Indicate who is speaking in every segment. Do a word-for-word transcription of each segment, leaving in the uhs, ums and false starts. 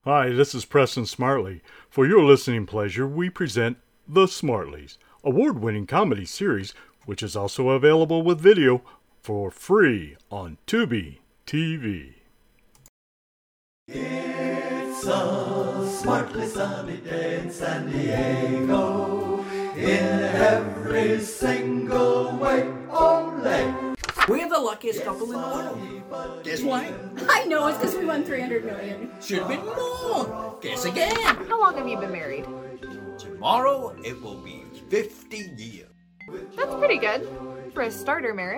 Speaker 1: Hi, this is Preston Smartley. For your listening pleasure, we present The Smartleys, award-winning comedy series, which is also available with video for free on Tubi T V.
Speaker 2: It's a smartly sunny day in San Diego, in every single way, ole.
Speaker 3: We're the luckiest couple in the world. Guess why?
Speaker 4: I know, it's because we won three hundred million.
Speaker 3: Should have been more. Guess again.
Speaker 5: How long have you been married?
Speaker 3: Tomorrow it will be fifty years.
Speaker 5: That's pretty good for a starter marriage.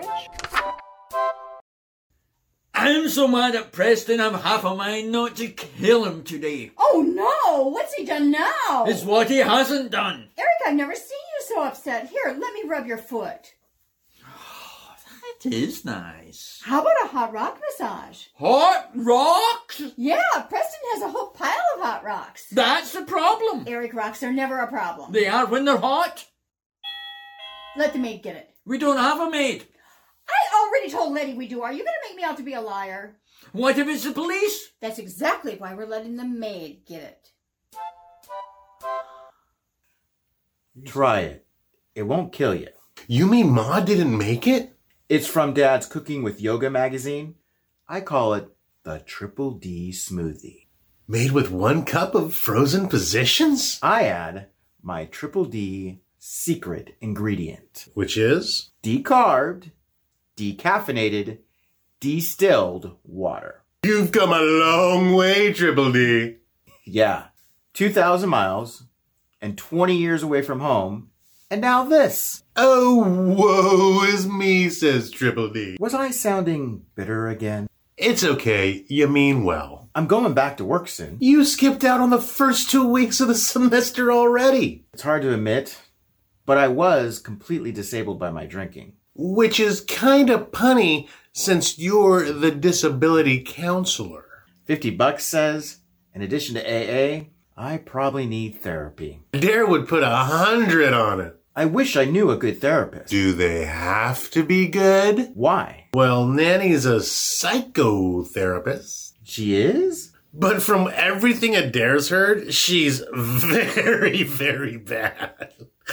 Speaker 3: I'm so mad at Preston, I'm half a mind not to kill him today.
Speaker 4: Oh no! What's he done now?
Speaker 3: It's what he hasn't done.
Speaker 4: Eric, I've never seen you so upset. Here, let me rub your foot.
Speaker 3: That is nice.
Speaker 4: How about a hot rock massage?
Speaker 3: Hot rocks?
Speaker 4: Yeah, Preston has a whole pile of hot rocks.
Speaker 3: That's the problem.
Speaker 4: Eric, rocks are never a problem.
Speaker 3: They are when they're hot.
Speaker 4: Let the maid get it.
Speaker 3: We don't have a maid.
Speaker 4: I already told Letty we do. Are you going to make me out to be a liar?
Speaker 3: What if it's the police?
Speaker 4: That's exactly why we're letting the maid get it.
Speaker 6: Try it. It won't kill you.
Speaker 7: You mean Ma didn't make it?
Speaker 6: It's from Dad's Cooking with Yoga magazine. I call it the Triple D Smoothie.
Speaker 7: Made with one cup of frozen positions?
Speaker 6: I add my Triple D secret ingredient.
Speaker 7: Which is?
Speaker 6: Decarbed, decaffeinated, distilled water.
Speaker 7: You've come a long way, Triple D.
Speaker 6: Yeah, two thousand miles and twenty years away from home. And now this.
Speaker 7: Oh, woe is me, says Triple D.
Speaker 6: Was I sounding bitter again?
Speaker 7: It's okay. You mean well.
Speaker 6: I'm going back to work soon.
Speaker 7: You skipped out on the first two weeks of the semester already.
Speaker 6: It's hard to admit, but I was completely disabled by my drinking.
Speaker 7: Which is kind of punny since you're the disability counselor.
Speaker 6: fifty bucks says, in addition to A A, I probably need therapy.
Speaker 7: Dare would put a hundred on it.
Speaker 6: I wish I knew a good therapist.
Speaker 7: Do they have to be good?
Speaker 6: Why?
Speaker 7: Well, Nanny's a psychotherapist.
Speaker 6: She is?
Speaker 7: But from everything Adair's heard, she's very, very bad.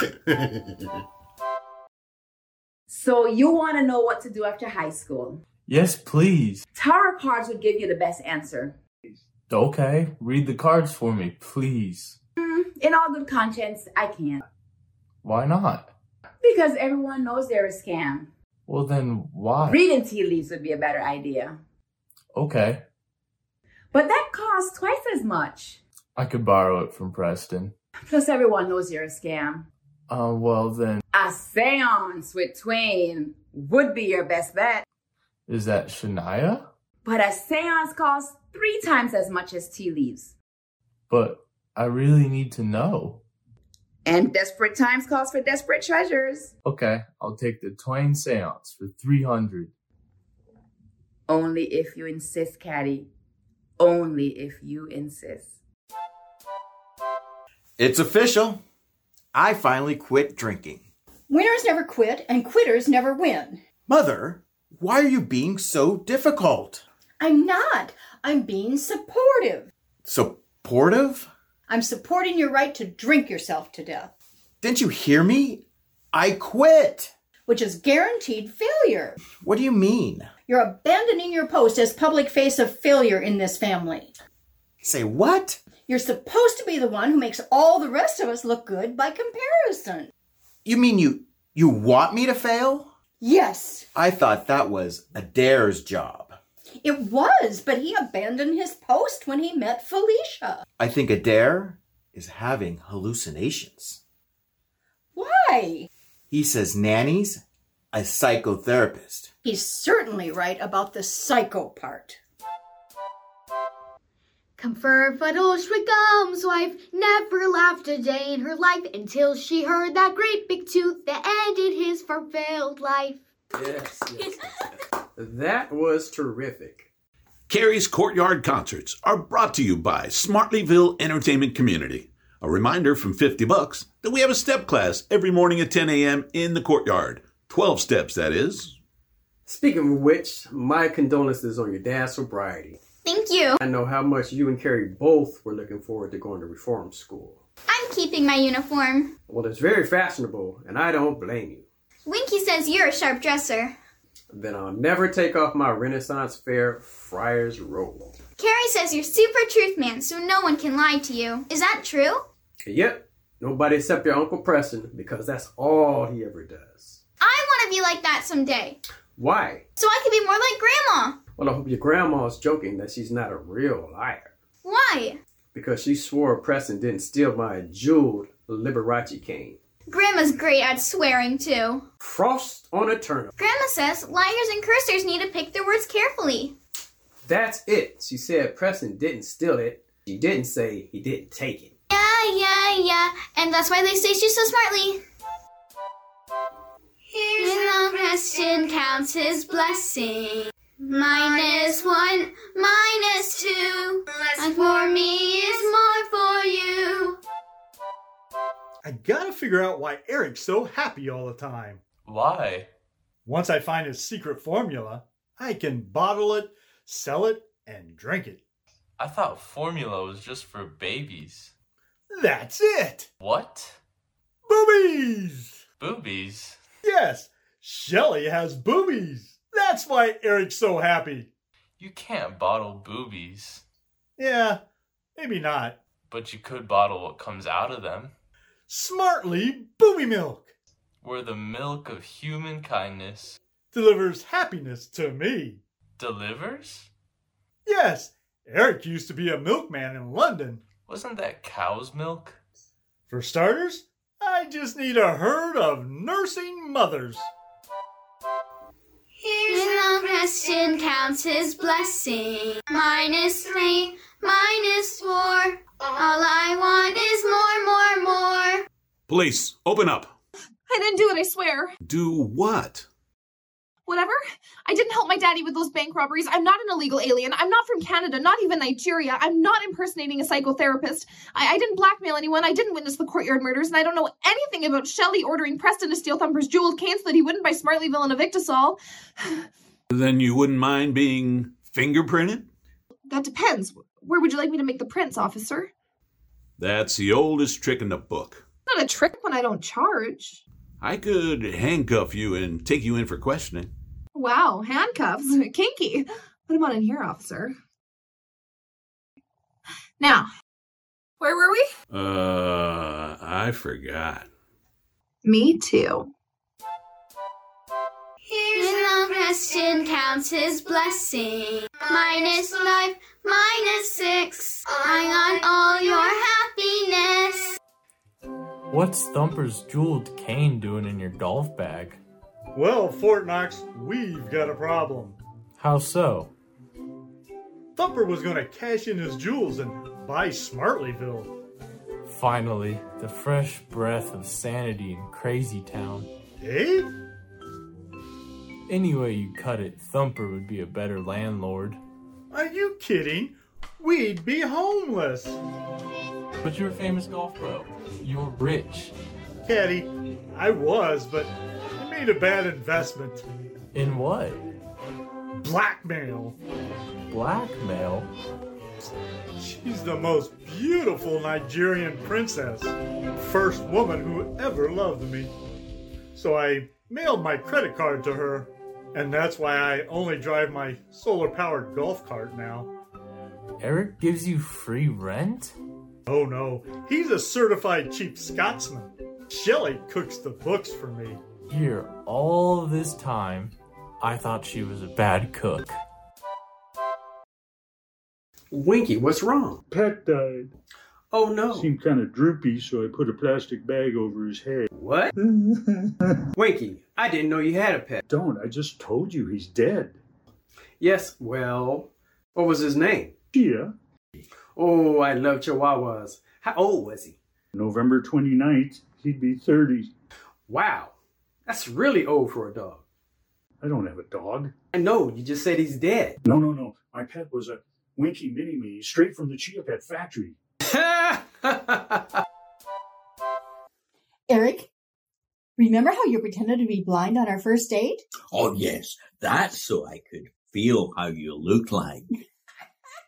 Speaker 8: So you want to know what to do after high school?
Speaker 9: Yes, please.
Speaker 8: Tarot cards would give you the best answer.
Speaker 9: Okay, read the cards for me, please.
Speaker 8: Mm, in all good conscience, I can't.
Speaker 9: Why not?
Speaker 8: Because everyone knows they're a scam.
Speaker 9: Well, then why?
Speaker 8: Reading tea leaves would be a better idea.
Speaker 9: Okay.
Speaker 8: But that costs twice as much.
Speaker 9: I could borrow it from Preston.
Speaker 8: Plus everyone knows you're a scam.
Speaker 9: Uh, well then...
Speaker 8: A seance with Twain would be your best bet.
Speaker 9: Is that Shania?
Speaker 8: But a seance costs three times as much as tea leaves.
Speaker 9: But I really need to know.
Speaker 8: And desperate times calls for desperate treasures.
Speaker 9: Okay, I'll take the Twain seance for three hundred.
Speaker 8: Only if you insist, Caddy. Only if you insist.
Speaker 6: It's official. I finally quit drinking.
Speaker 4: Winners never quit, and quitters never win.
Speaker 6: Mother, why are you being so difficult?
Speaker 4: I'm not. I'm being supportive.
Speaker 6: Supportive?
Speaker 4: I'm supporting your right to drink yourself to death.
Speaker 6: Didn't you hear me? I quit.
Speaker 4: Which is guaranteed failure.
Speaker 6: What do you mean?
Speaker 4: You're abandoning your post as public face of failure in this family.
Speaker 6: Say what?
Speaker 4: You're supposed to be the one who makes all the rest of us look good by comparison.
Speaker 6: You mean you you want me to fail?
Speaker 4: Yes.
Speaker 6: I thought that was Adair's job.
Speaker 4: It was, but he abandoned his post when he met Felicia.
Speaker 6: I think Adair is having hallucinations.
Speaker 4: Why?
Speaker 6: He says Nanny's a psychotherapist.
Speaker 4: He's certainly right about the psycho part.
Speaker 10: Comfortable Schwigum's wife never laughed a day in her life until she heard that great big tooth that ended his fulfilled life.
Speaker 11: Yes, yes. That was terrific.
Speaker 12: Carrie's Courtyard Concerts are brought to you by Smartleyville Entertainment Community. A reminder from fifty bucks that we have a step class every morning at ten a.m. in the courtyard. twelve steps, that is.
Speaker 11: Speaking of which, my condolences on your dad's sobriety.
Speaker 13: Thank you.
Speaker 11: I know how much you and Carrie both were looking forward to going to reform school.
Speaker 13: I'm keeping my uniform.
Speaker 11: Well, it's very fashionable, and I don't blame you.
Speaker 13: Winky says you're a sharp dresser.
Speaker 11: Then I'll never take off my Renaissance Fair Friar's robe.
Speaker 13: Carrie says you're super truth man, so no one can lie to you. Is that true?
Speaker 11: Yep. Nobody except your Uncle Preston, because that's all he ever does.
Speaker 13: I want to be like that someday.
Speaker 11: Why?
Speaker 13: So I could be more like Grandma.
Speaker 11: Well, I hope your grandma's joking that she's not a real liar.
Speaker 13: Why?
Speaker 11: Because she swore Preston didn't steal my jeweled Liberace cane.
Speaker 13: Grandma's great at swearing, too.
Speaker 11: Frost on a turnip.
Speaker 13: Grandma says liars and cursors need to pick their words carefully.
Speaker 11: That's it. She said Preston didn't steal it. She didn't say he didn't take it.
Speaker 13: Yeah, yeah, yeah. And that's why they say she's so smartly. Here's how Preston counts his blessing. Minus one, minus two. Less for me is more for you.
Speaker 1: I gotta figure out why Eric's so happy all the time.
Speaker 9: Why?
Speaker 1: Once I find his secret formula, I can bottle it, sell it, and drink it.
Speaker 9: I thought formula was just for babies.
Speaker 1: That's it!
Speaker 9: What?
Speaker 1: Boobies!
Speaker 9: Boobies?
Speaker 1: Yes, Shelly has boobies. That's why Eric's so happy.
Speaker 9: You can't bottle boobies.
Speaker 1: Yeah, maybe not.
Speaker 9: But you could bottle what comes out of them.
Speaker 1: Smartly Booby Milk.
Speaker 9: Where the milk of human kindness
Speaker 1: delivers happiness to me.
Speaker 9: Delivers?
Speaker 1: Yes, Eric used to be a milkman in London.
Speaker 9: Wasn't that cow's milk?
Speaker 1: For starters, I just need a herd of nursing mothers.
Speaker 13: Here's how Preston counts his blessing. Minus three, minus four. All I want is more, more, more.
Speaker 12: Police, open up.
Speaker 5: I didn't do it, I swear.
Speaker 12: Do what?
Speaker 5: Whatever. I didn't help my daddy with those bank robberies. I'm not an illegal alien. I'm not from Canada, not even Nigeria. I'm not impersonating a psychotherapist. I, I didn't blackmail anyone. I didn't witness the courtyard murders, and I don't know anything about Shelley ordering Preston to steal Thumper's jeweled cane so that he wouldn't buy Smartlyville and evict us all.
Speaker 12: Then you wouldn't mind being fingerprinted?
Speaker 5: That depends. Where would you like me to make the prints, officer?
Speaker 12: That's the oldest trick in the book.
Speaker 5: Not a trick when I don't charge.
Speaker 12: I could handcuff you and take you in for questioning.
Speaker 5: Wow, handcuffs. Kinky. Put him on in here, officer. Now, where were we?
Speaker 12: Uh, I forgot.
Speaker 5: Me too.
Speaker 13: Here's how Preston counts his blessing. Minus five, minus six. I want all your happiness.
Speaker 9: What's Thumper's jeweled cane doing in your golf bag?
Speaker 1: Well, Fort Knox, we've got a problem.
Speaker 9: How so?
Speaker 1: Thumper was going to cash in his jewels and buy Smartlyville.
Speaker 9: Finally, the fresh breath of sanity in Crazy Town.
Speaker 1: Eh?
Speaker 9: Any way you cut it, Thumper would be a better landlord.
Speaker 1: Are you kidding? We'd be homeless.
Speaker 9: But you're a famous golf pro. You're rich.
Speaker 1: Caddy, I was, but I made a bad investment.
Speaker 9: In what?
Speaker 1: Blackmail.
Speaker 9: Blackmail?
Speaker 1: She's the most beautiful Nigerian princess. First woman who ever loved me. So I mailed my credit card to her. And that's why I only drive my solar-powered golf cart now.
Speaker 9: Eric gives you free rent?
Speaker 1: Oh no, he's a certified cheap Scotsman. Shelley cooks the books for me.
Speaker 9: Here, all this time, I thought she was a bad cook.
Speaker 11: Winky, what's wrong?
Speaker 14: Pet died.
Speaker 11: Oh no.
Speaker 14: Seemed kind of droopy, so I put a plastic bag over his head.
Speaker 11: What? Winky, I didn't know you had a pet.
Speaker 14: Don't, I just told you he's dead.
Speaker 11: Yes, well, what was his name?
Speaker 14: Chia.
Speaker 11: Oh, I love Chihuahuas. How old was he?
Speaker 14: November twenty-ninth, he'd be thirty.
Speaker 11: Wow, that's really old for a dog.
Speaker 14: I don't have a dog.
Speaker 11: I know, you just said he's dead.
Speaker 14: No, no, no. My pet was a Winky Mini-Me straight from the Chia Pet factory.
Speaker 15: Eric, remember how you pretended to be blind on our first date?
Speaker 3: Oh, yes. That's so I could feel how you look like.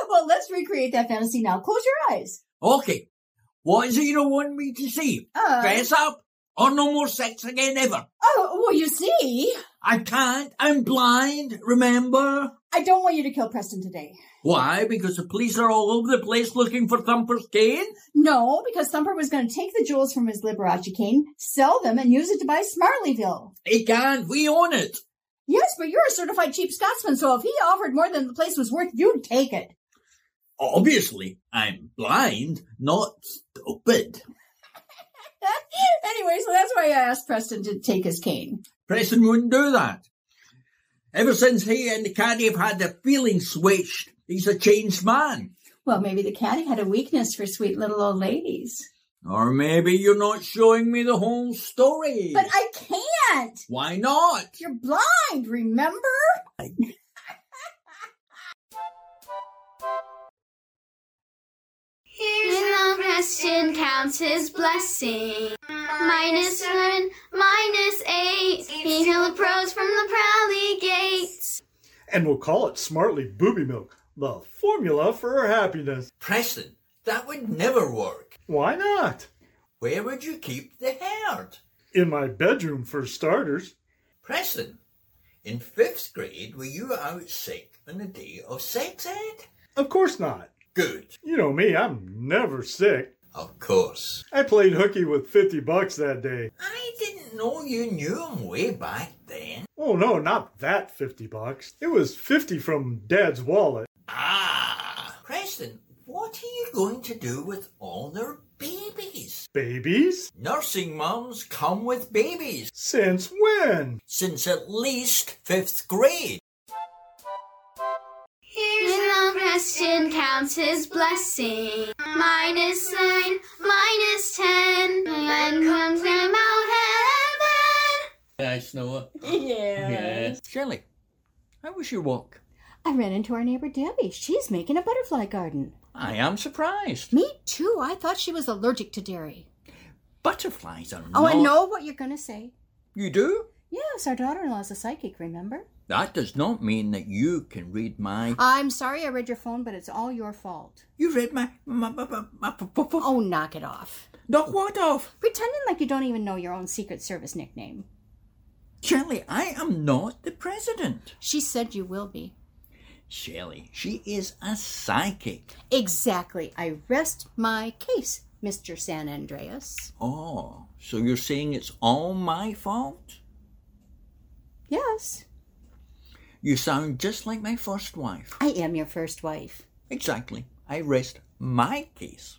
Speaker 15: Well, let's recreate that fantasy now. Close your eyes.
Speaker 3: Okay. What is it you want me to see?
Speaker 15: Uh,
Speaker 3: Dress up? Or no more sex again ever?
Speaker 15: Oh, well, you see.
Speaker 3: I can't. I'm blind, remember?
Speaker 15: I don't want you to kill Preston today.
Speaker 3: Why? Because the police are all over the place looking for Thumper's cane?
Speaker 15: No, because Thumper was going to take the jewels from his Liberace cane, sell them, and use it to buy Smartleyville.
Speaker 3: He can't. We own it.
Speaker 15: Yes, but you're a certified cheap Scotsman, so if he offered more than the place was worth, you'd take it.
Speaker 3: Obviously, I'm blind, not stupid.
Speaker 15: Anyway, so that's why I asked Preston to take his cane.
Speaker 3: Preston wouldn't do that. Ever since he and the caddy have had their feelings switched, he's a changed man.
Speaker 15: Well, maybe the caddy had a weakness for sweet little old ladies.
Speaker 3: Or maybe you're not showing me the whole story.
Speaker 15: But I can't.
Speaker 3: Why not?
Speaker 15: You're blind, remember?
Speaker 13: Here's how Preston counts his blessing. Minus seven, minus eight. He hailed the pros from the Prowley gates.
Speaker 1: And we'll call it Smartly Booby Milk, the formula for her happiness.
Speaker 3: Preston, that would never work.
Speaker 1: Why not?
Speaker 3: Where would you keep the herd?
Speaker 1: In my bedroom, for starters.
Speaker 3: Preston, in fifth grade, were you out sick on the day of sex ed?
Speaker 1: Of course not.
Speaker 3: Good.
Speaker 1: You know me, I'm never sick.
Speaker 3: Of course.
Speaker 1: I played hooky with fifty bucks that day.
Speaker 3: I didn't know you knew him way back then.
Speaker 1: Oh no, not that fifty bucks. It was fifty from Dad's wallet.
Speaker 3: Ah, Preston, what are you going to do with all their babies?
Speaker 1: Babies?
Speaker 3: Nursing moms come with babies.
Speaker 1: Since when?
Speaker 3: Since at least fifth grade.
Speaker 13: Here's how Preston counts his blessing. Minus nine, minus ten. Then comes Grandma Heaven.
Speaker 3: Yes, Noah.
Speaker 15: Yes.
Speaker 3: Shirley, how was your walk?
Speaker 15: I ran into our neighbor Debbie. She's making a butterfly garden.
Speaker 3: I am surprised.
Speaker 15: Me too. I thought she was allergic to dairy.
Speaker 3: Butterflies are
Speaker 15: Oh,
Speaker 3: not...
Speaker 15: I know what you're going to say.
Speaker 3: You do?
Speaker 15: Yes, our daughter-in-law's a psychic, remember?
Speaker 3: That does not mean that you can read my...
Speaker 15: I'm sorry I read your phone, but it's all your fault.
Speaker 3: You read my... my, my, my, my
Speaker 15: Oh, knock it off.
Speaker 3: Knock what off?
Speaker 15: Pretending like you don't even know your own Secret Service nickname.
Speaker 3: Shirley, I am not the president.
Speaker 15: She said you will be.
Speaker 3: Shirley, she is a psychic.
Speaker 15: Exactly. I rest my case, Mister San Andreas.
Speaker 3: Oh, so you're saying it's all my fault?
Speaker 15: Yes.
Speaker 3: You sound just like my first wife.
Speaker 15: I am your first wife.
Speaker 3: Exactly. I rest my case.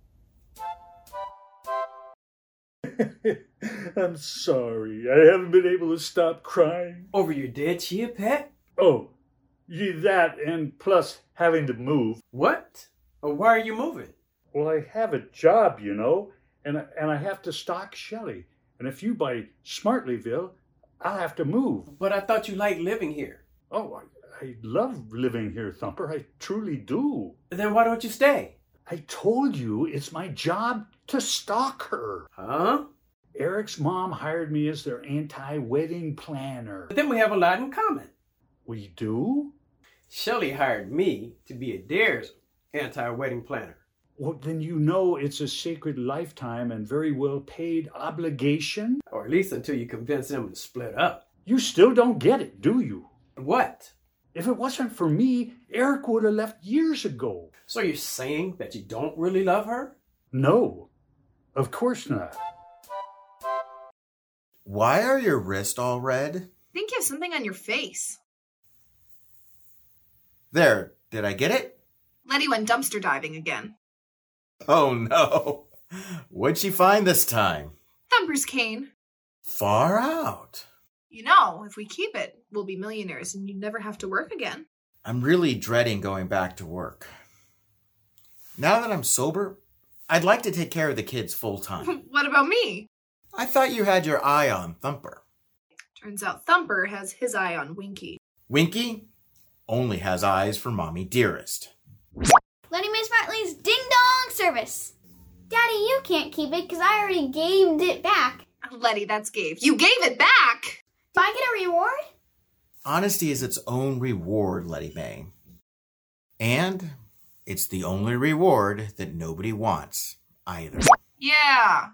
Speaker 14: I'm sorry. I haven't been able to stop crying.
Speaker 11: Over your dead chia pet?
Speaker 14: Oh, ye that, and plus having to move.
Speaker 11: What? Oh, why are you moving?
Speaker 14: Well, I have a job, you know, and I, and I have to stock Shelley. And if you buy Smartleyville, I'll have to move.
Speaker 11: But I thought you liked living here.
Speaker 14: Oh, I, I love living here, Thumper. I truly do.
Speaker 11: Then why don't you stay?
Speaker 14: I told you it's my job to stalk her.
Speaker 11: Huh?
Speaker 14: Eric's mom hired me as their anti-wedding planner.
Speaker 11: But then we have a lot in common.
Speaker 14: We do?
Speaker 11: Shelley hired me to be Adair's anti-wedding planner.
Speaker 14: Well, then you know it's a sacred lifetime and very well paid obligation.
Speaker 11: Or at least until you convince them to split up.
Speaker 14: You still don't get it, do you?
Speaker 11: What?
Speaker 14: If it wasn't for me, Eric would have left years ago.
Speaker 11: So you're saying that you don't really love her?
Speaker 14: No, of course not.
Speaker 6: Why are your wrists all red?
Speaker 5: I think you have something on your face.
Speaker 6: There, did I get it?
Speaker 5: Letty went dumpster diving again.
Speaker 6: Oh no. What'd she find this time?
Speaker 5: Thumper's cane.
Speaker 6: Far out.
Speaker 5: You know, if we keep it, we'll be millionaires and you'd never have to work again.
Speaker 6: I'm really dreading going back to work. Now that I'm sober, I'd like to take care of the kids full time.
Speaker 5: What about me?
Speaker 6: I thought you had your eye on Thumper.
Speaker 5: Turns out Thumper has his eye on Winky.
Speaker 6: Winky only has eyes for Mommy Dearest.
Speaker 13: Letty Mae Smartley's Ding Dong service. Daddy, you can't keep it because I already gave it back.
Speaker 5: Letty, that's gave. You gave it back!
Speaker 13: Do I get a reward?
Speaker 6: Honesty is its own reward, Letty Mae. And It's the only reward that nobody wants, either.
Speaker 5: Yeah.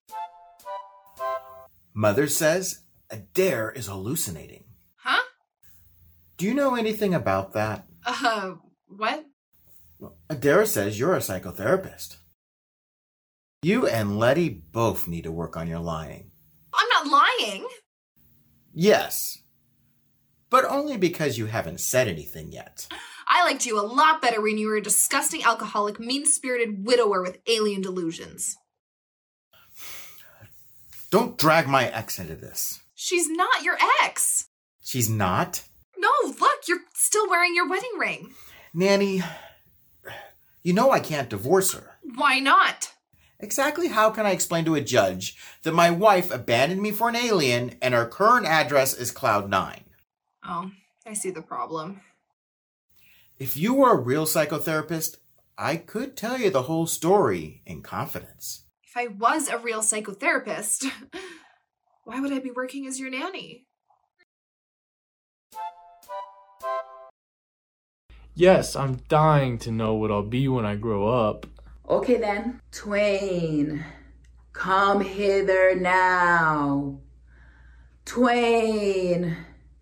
Speaker 6: Mother says Adair is hallucinating.
Speaker 5: Huh?
Speaker 6: Do you know anything about that?
Speaker 5: Uh, what?
Speaker 6: Adair says you're a psychotherapist. You and Letty both need to work on your lying.
Speaker 5: I'm not lying.
Speaker 6: Yes, but only because you haven't said anything yet.
Speaker 5: I liked you a lot better when you were a disgusting alcoholic, mean-spirited widower with alien delusions.
Speaker 6: Don't drag my ex into this.
Speaker 5: She's not your ex.
Speaker 6: She's not?
Speaker 5: No, look, you're still wearing your wedding ring.
Speaker 6: Nanny, you know I can't divorce her.
Speaker 5: Why not?
Speaker 6: Exactly how can I explain to a judge that my wife abandoned me for an alien and her current address is Cloud Nine?
Speaker 5: Oh, I see the problem.
Speaker 6: If you were a real psychotherapist, I could tell you the whole story in confidence.
Speaker 5: If I was a real psychotherapist, why would I be working as your nanny?
Speaker 9: Yes, I'm dying to know what I'll be when I grow up.
Speaker 8: Okay then, Twain, come hither now. Twain,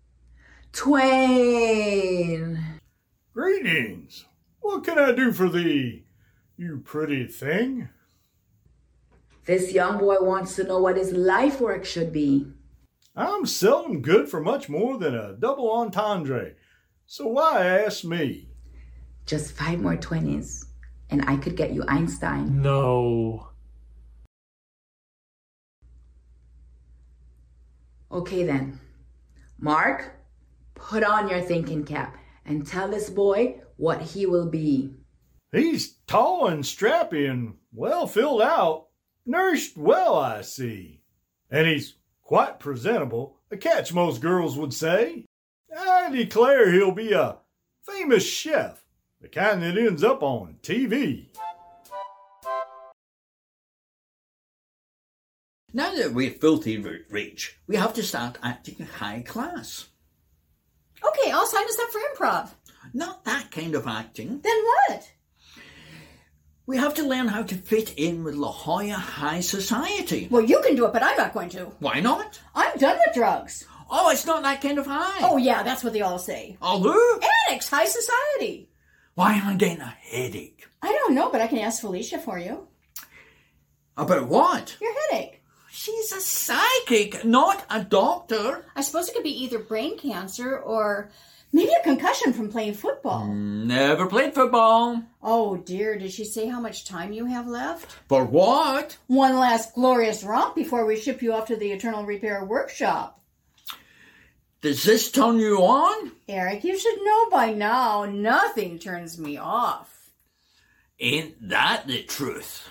Speaker 8: Twain.
Speaker 1: Greetings. What can I do for thee, you pretty thing?
Speaker 8: This young boy wants to know what his life work should be.
Speaker 1: I'm seldom good for much more than a double entendre, so why ask me?
Speaker 8: Just five more twenties, and I could get you Einstein.
Speaker 9: No.
Speaker 8: Okay then. Mark, put on your thinking cap and tell this boy what he will be.
Speaker 1: He's tall and strappy and well filled out. Nourished well, I see. And he's quite presentable, a catch most girls would say. I declare he'll be a famous chef, the kind that ends up on T V.
Speaker 3: Now that we're filthy rich, we have to start acting high class.
Speaker 15: Okay, I'll sign us up for improv.
Speaker 3: Not that kind of acting.
Speaker 15: Then what?
Speaker 3: We have to learn how to fit in with La Jolla high society.
Speaker 15: Well, you can do it, but I'm not going to.
Speaker 3: Why not?
Speaker 15: I'm done with drugs.
Speaker 3: Oh, it's not that kind of high.
Speaker 15: Oh, yeah, that's what they all say.
Speaker 3: Although?
Speaker 15: Addicts, high society.
Speaker 3: Why am I getting a headache?
Speaker 15: I don't know, but I can ask Felicia for you.
Speaker 3: About what?
Speaker 15: Your headache.
Speaker 3: She's a psychic, not a doctor.
Speaker 15: I suppose it could be either brain cancer or maybe a concussion from playing football.
Speaker 3: Never played football.
Speaker 15: Oh, dear. Did she say how much time you have left?
Speaker 3: For what?
Speaker 15: One last glorious romp before we ship you off to the Eternal Repair Workshop.
Speaker 3: Does this turn you on?
Speaker 15: Eric, you should know by now, nothing turns me off.
Speaker 3: Ain't that the truth?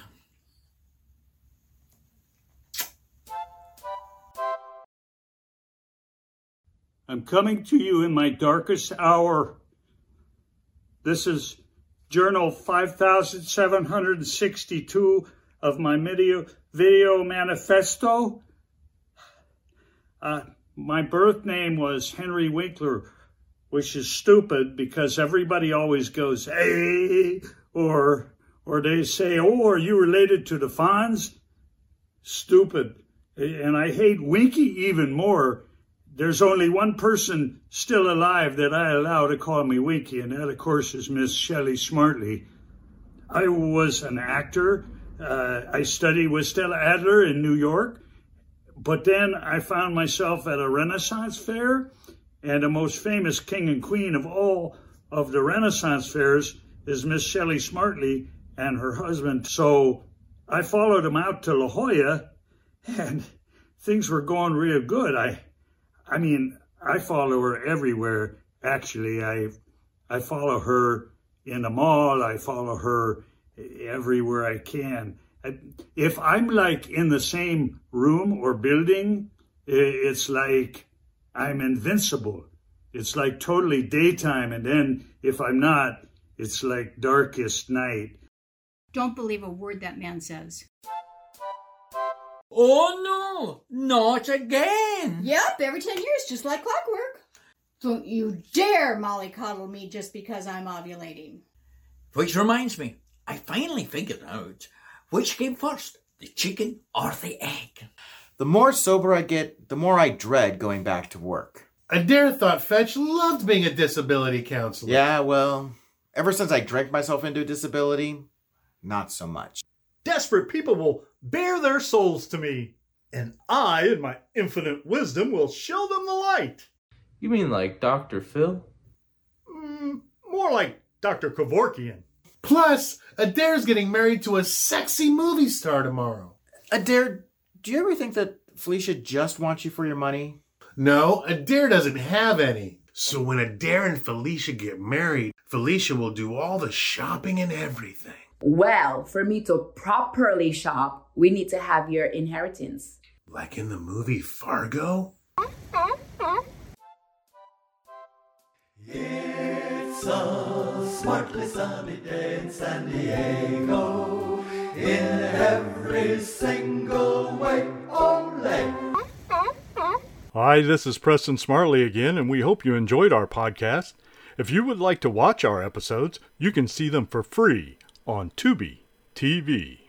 Speaker 14: I'm coming to you in my darkest hour. This is Journal five thousand seven hundred sixty-two of my video, video manifesto. Uh, my birth name was Henry Winkler, which is stupid because everybody always goes, hey, or, or they say, oh, are you related to the Fonz? Stupid. And I hate Winky even more. There's only one person still alive that I allow to call me Winky, and that, of course, is Miss Shelley Smartley. I was an actor. Uh, I studied with Stella Adler in New York, but then I found myself at a Renaissance fair, and the most famous king and queen of all of the Renaissance fairs is Miss Shelley Smartley and her husband. So I followed them out to La Jolla, and things were going real good. I... I mean, I follow her everywhere, actually. I I follow her in the mall. I follow her everywhere I can. If I'm like in the same room or building, it's like I'm invincible. It's like totally daytime. And then if I'm not, it's like darkest night.
Speaker 15: Don't believe a word that man says.
Speaker 3: Oh, no, not again.
Speaker 15: Yep, every ten years, just like clockwork. Don't you dare mollycoddle me just because I'm ovulating.
Speaker 3: Which reminds me, I finally figured out which came first, the chicken or the egg.
Speaker 6: The more sober I get, the more I dread going back to work.
Speaker 7: Adair thought Fetch loved being a disability counselor.
Speaker 6: Yeah, well, ever since I drank myself into disability, not so much.
Speaker 1: Desperate people will bare their souls to me, and I, in my infinite wisdom, will show them the light.
Speaker 9: You mean like Doctor Phil?
Speaker 1: Mm, more like Doctor Kevorkian.
Speaker 7: Plus, Adair's getting married to a sexy movie star tomorrow.
Speaker 6: Adair, do you ever think that Felicia just wants you for your money?
Speaker 7: No, Adair doesn't have any. So when Adair and Felicia get married, Felicia will do all the shopping and everything.
Speaker 8: Well, for me to properly shop, we need to have your inheritance.
Speaker 7: Like in the movie Fargo?
Speaker 2: It's a smartly sunny day in San Diego. In every single way, ole!
Speaker 1: Hi, this is Preston Smartley again, and we hope you enjoyed our podcast. If you would like to watch our episodes, you can see them for free on Tubi T V.